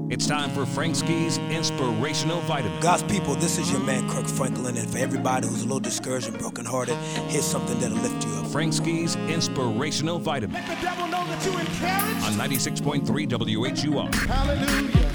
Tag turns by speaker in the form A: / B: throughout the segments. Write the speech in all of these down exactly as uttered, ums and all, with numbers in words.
A: It's time for Frank Ski's Inspirational Vitamin.
B: God's people, this is your man Kirk Franklin, and for everybody who's a little discouraged and brokenhearted, here's something that'll lift you up.
A: Frank Ski's Inspirational Vitamin.
C: Let the devil know that you encouraged.
A: On ninety-six point three W H U R.
C: Hallelujah.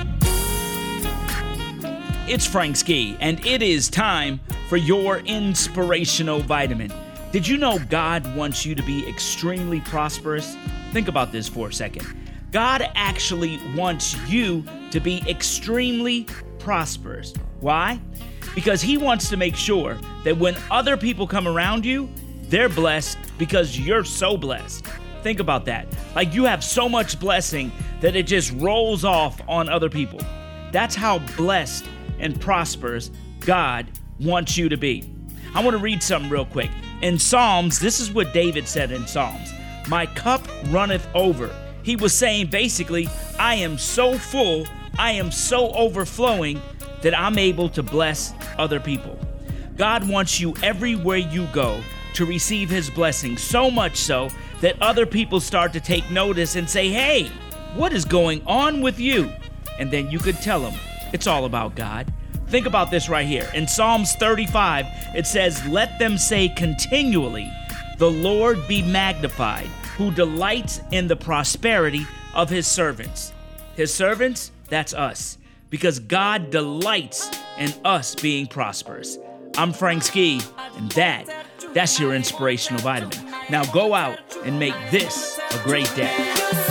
D: It's Frank Ski, and it is time for your Inspirational Vitamin. Did you know God wants you to be extremely prosperous? Think about this for a second. God actually wants you to be extremely prosperous. Why? Because He wants to make sure that when other people come around you, they're blessed because you're so blessed. Think about that. Like you have so much blessing that it just rolls off on other people. That's how blessed and prosperous God wants you to be. I want to read something real quick. In Psalms, this is what David said in Psalms. My cup runneth over. He was saying basically, I am so full, I am so overflowing that I'm able to bless other people. God wants you everywhere you go to receive His blessing, so much so that other people start to take notice and say, hey, what is going on with you? And then you could tell them it's all about God. Think about this right here. In Psalms thirty-five, it says, let them say continually, the Lord be magnified, who delights in the prosperity of His servants. His servants, that's us, because God delights in us being prosperous. I'm Frank Ski, and that, that's your Inspirational Vitamin. Now go out and make this a great day.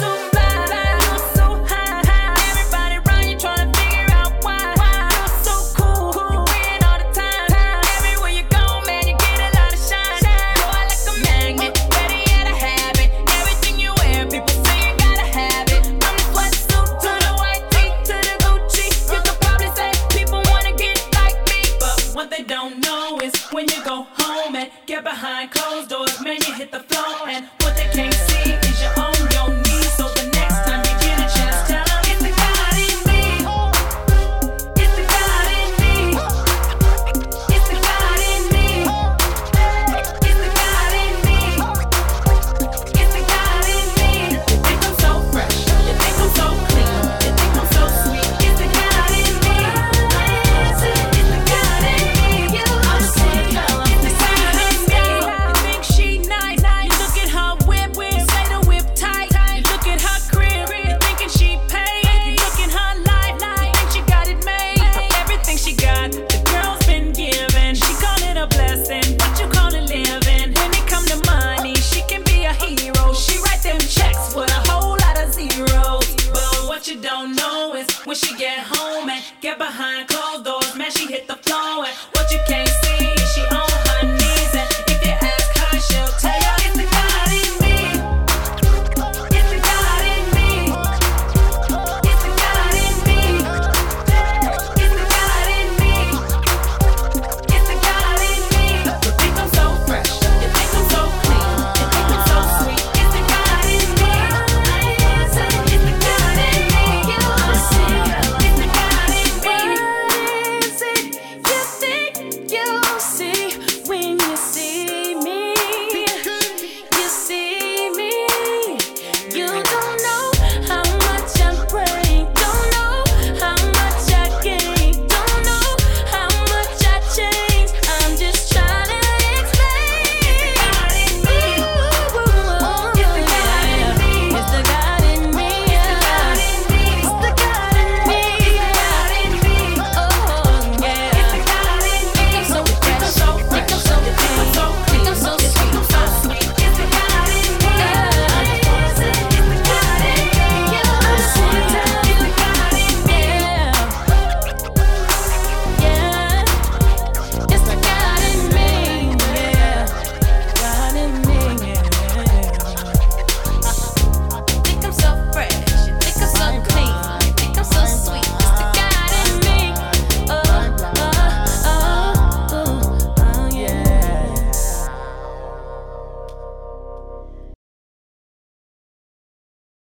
E: When you go home and get behind closed doors, man, you hit the floor, and what they can't see is you're on your knees. So the next time you get a chance, tell them it's the God in me. It's the God in me. It's the God in me. It's the God in me. It's the God in me. You think I'm so fresh, you think I'm so clean, you think I'm so sweet. It's the God in me. It's the God in me. I'm saying when she get home and get behind closed doors, man, she hit the